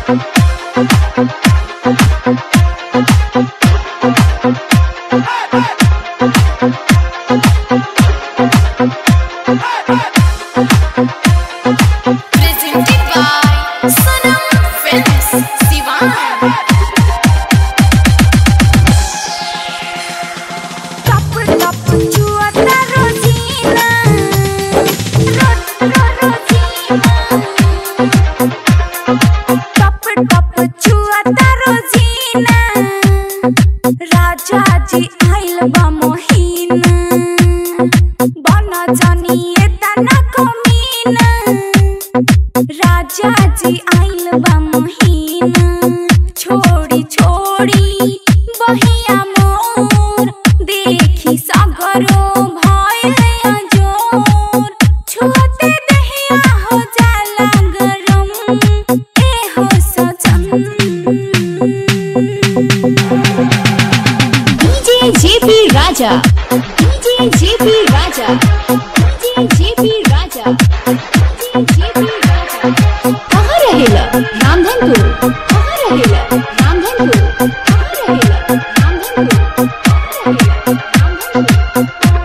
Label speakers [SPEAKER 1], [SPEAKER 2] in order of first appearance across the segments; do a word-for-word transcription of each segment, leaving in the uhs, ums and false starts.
[SPEAKER 1] राजा जी आइल बा मोहिना बना जानिए तना कमीना। राजा जी आइल बा मोहिना छोड़ी छोड़ी बहिया मोर देखी सगरो भय जोर छुते दहिया हो जाला गरम ए हो सजन।
[SPEAKER 2] JP Raja DJ JP Raja DJ JP Raja JP Raja कहाँ रहेला रामधनपुर कहाँ रहेला रामधनपुर कहाँ रहेला रामधनपुर कहाँ रहेला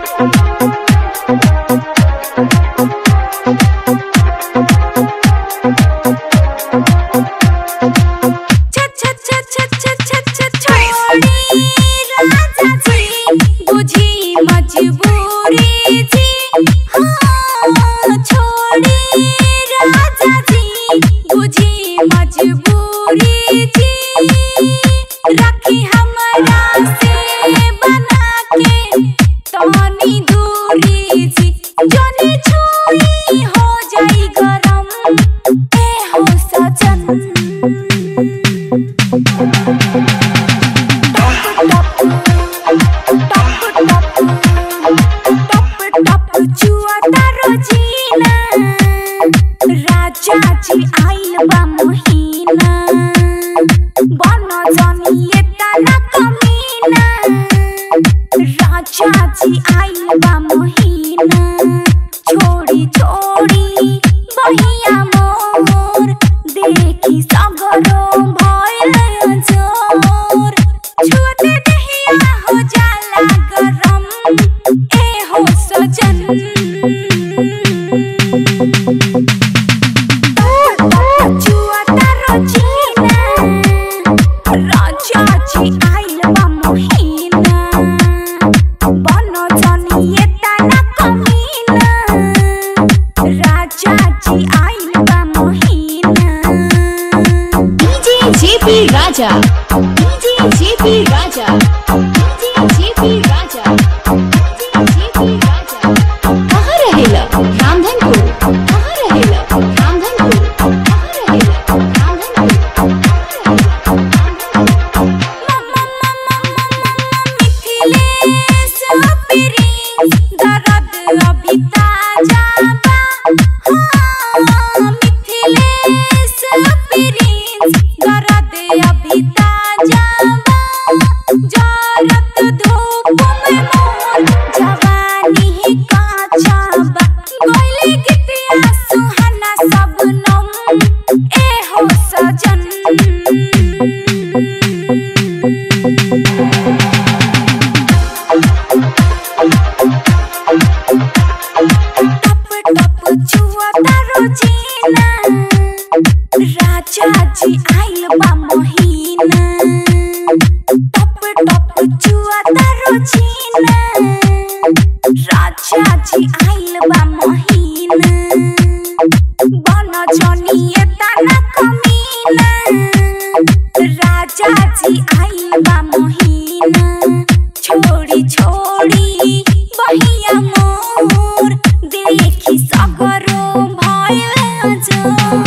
[SPEAKER 1] मजबूरी जी हाँ छोड़ी राजा जी बुझी मजबूरी जी रखी हमरा से बना के तनी दूरी जी जनी छुई हो जाई गरम ए हो सजन। राजा जी आइल बा मोहिना बना जानिए तना कमीना। राजा जी आइल बा मोहिना छोड़ी छोड़ी बहिया मोर देखी सगरो भय जोर छुते दहिया हो जाला गरम ए हो सजन। राजा जी आइल बा मोहिना बना जानिए तना कमीना। राजा जी आइल बा Mohina
[SPEAKER 2] DJ JP Raja DJ JP Raja DJ JP Raja DJ JP Raja कहाँ रहेला रामधनपुर कहाँ रहेला रामधनपुर कहाँ रहेला रामधनपुर
[SPEAKER 1] मिथिलेश प्रिंस दर्द अभी ताजा बा हाँ मिथिलेश प्रिंस दर्द अभी ताजा बा जरत धूप में मोर जवानी ही काचा बा गोइले गिटिया सुहाना सबनम ए हो सजन। राजा जी आइल बा मोहिना टप टप चुआता रोजीना। राजा जी आइल बा मोहिना बना जानिए तना कमीना। राजा जी आइल बा मोहिना छोड़ी छोड़ी बहिया मोर देखी सगरो भय जोर